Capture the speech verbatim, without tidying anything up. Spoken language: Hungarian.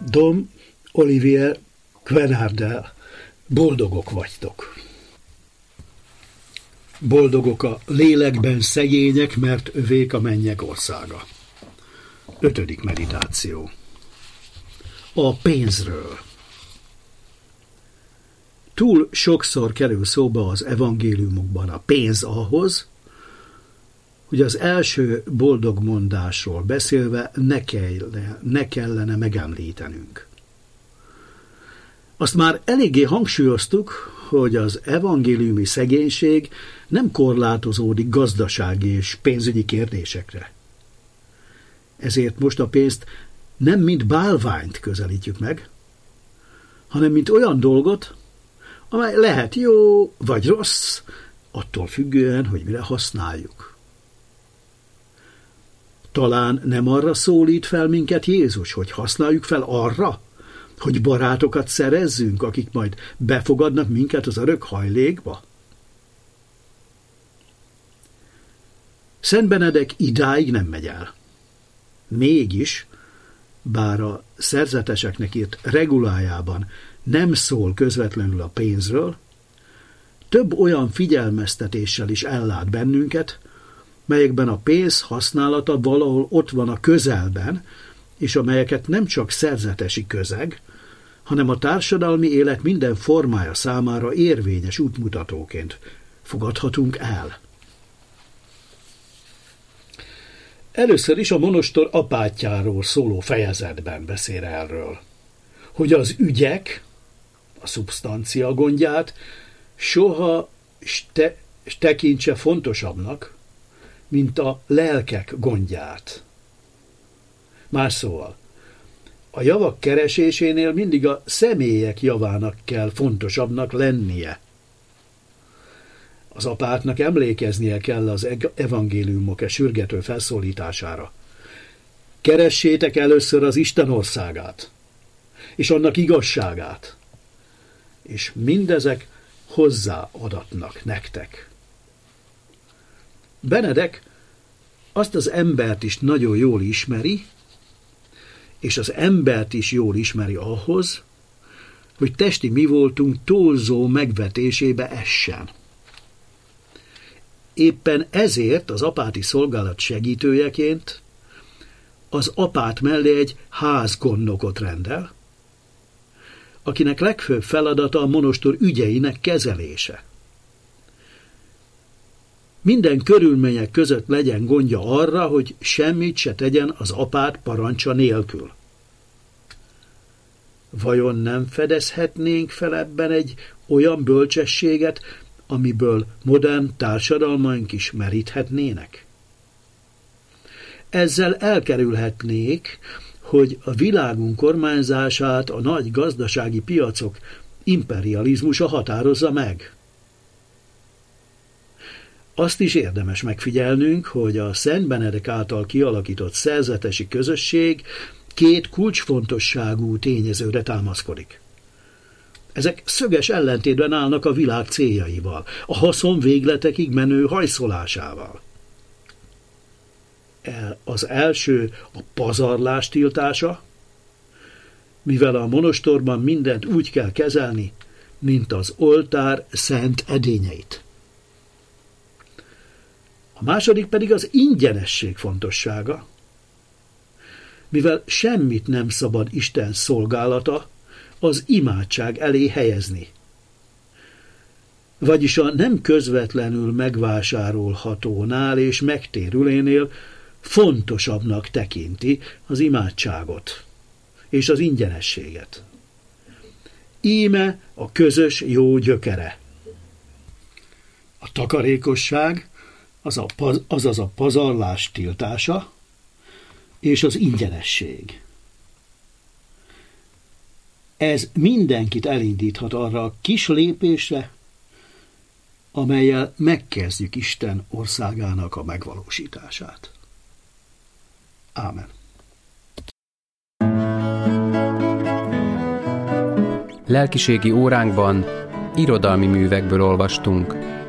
Dom Olivier Quenardel, boldogok vagytok. Boldogok a lélekben szegények, mert övék a mennyek országa. Ötödik meditáció. A pénzről. Túl sokszor kerül szóba az evangéliumokban a pénz ahhoz, hogy az első boldog mondásról beszélve ne kellene, ne kellene megemlítenünk. Azt már eléggé hangsúlyoztuk, hogy az evangéliumi szegénység nem korlátozódik gazdasági és pénzügyi kérdésekre. Ezért most a pénzt nem mint bálványt közelítjük meg, hanem mint olyan dolgot, amely lehet jó vagy rossz, attól függően, hogy mire használjuk. Talán nem arra szólít fel minket Jézus, hogy használjuk fel arra, hogy barátokat szerezzünk, akik majd befogadnak minket az örök hajlékba? Szent Benedek idáig nem megy el. Mégis, bár a szerzeteseknek írt regulájában nem szól közvetlenül a pénzről, több olyan figyelmeztetéssel is ellát bennünket, melyekben a pénz használata valahol ott van a közelben, és amelyeket nem csak szerzetesi közeg, hanem a társadalmi élet minden formája számára érvényes útmutatóként fogadhatunk el. Először is a monostor apátjáról szóló fejezetben beszél erről, hogy az ügyek, a szubstancia gondját soha ste, tekintse fontosabbnak, mint a lelkek gondját. Más szóval, a javak keresésénél mindig a személyek javának kell fontosabbnak lennie. Az apátnak emlékeznie kell az evangéliumok e sürgető felszólítására. Keressétek először az Isten országát, és annak igazságát, és mindezek hozzáadatnak nektek. Benedek azt az embert is nagyon jól ismeri, és az embert is jól ismeri ahhoz, hogy testi mi voltunk túlzó megvetésébe essen. Éppen ezért az apáti szolgálat segítőjeként az apát mellé egy házgondnokot rendel, akinek legfőbb feladata a monostor ügyeinek kezelése. Minden körülmények között legyen gondja arra, hogy semmit se tegyen az apát parancsa nélkül. Vajon nem fedezhetnénk fel ebben egy olyan bölcsességet, amiből modern társadalmaink is meríthetnének? Ezzel elkerülhetnék, hogy a világunk kormányzását a nagy gazdasági piacok imperializmusa határozza meg. Azt is érdemes megfigyelnünk, hogy a Szent Benedek által kialakított szerzetesi közösség két kulcsfontosságú tényezőre támaszkodik. Ezek szöges ellentétben állnak a világ céljaival, a haszon végletekig menő hajszolásával. Az első a pazarlás tiltása, mivel a monostorban mindent úgy kell kezelni, mint az oltár szent edényeit. A második pedig az ingyenesség fontossága, mivel semmit nem szabad Isten szolgálata az imádság elé helyezni. Vagyis a nem közvetlenül megvásárolhatónál és megtérülénél fontosabbnak tekinti az imádságot és az ingyenességet. Íme a közös jó gyökere. A takarékosság, az a, azaz a pazarlás tiltása, és az ingyenesség. Ez mindenkit elindíthat arra a kis lépésre, amellyel megkezdjük Isten országának a megvalósítását. Ámen. Lelkiségi óránkban irodalmi művekből olvastunk.